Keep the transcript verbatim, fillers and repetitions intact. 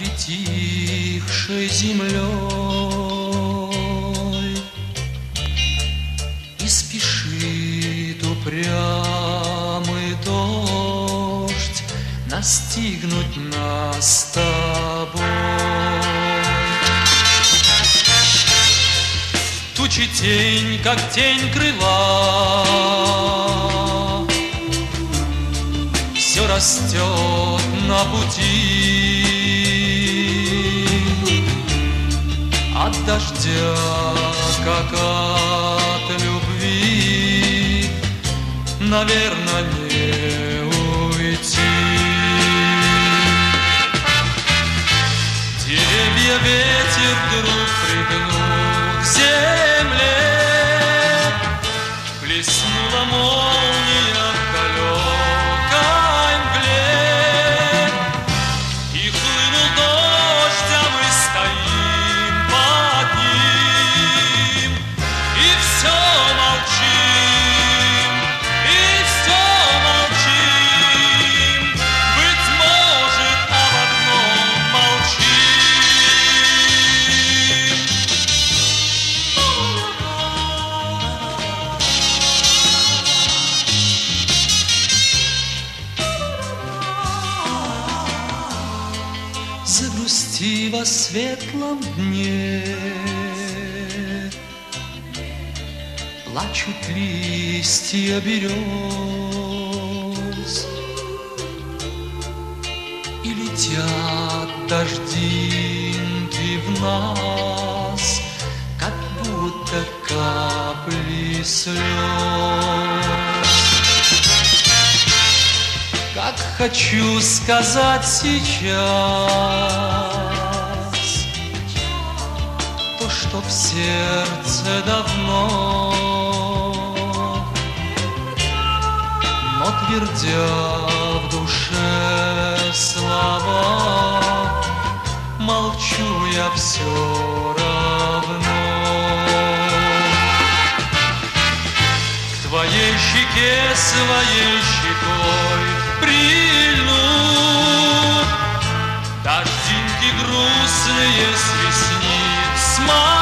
притихшей землей, и спешит упрямый дождь настигнуть нас с тобой. Тучи тень, как тень крыла, все растет на пути. От дождя, как от любви, наверное, не уйти. Деревья ветер вдруг пригнул к земле, блеснула молния в далекой мгле, и хлынул дождь, а мы стоим под ним, и все молчим, и все молчим, быть может, об одном молчим. Загрусти во светлом дне, плачут листья берез, и летят дождинки в нас, как будто капли слез. Как хочу сказать сейчас то, что в сердце давно, но твердя в душе слова, молчу я все равно. К твоей щеке своей щекой прильну, дождинки грустные с ресниц.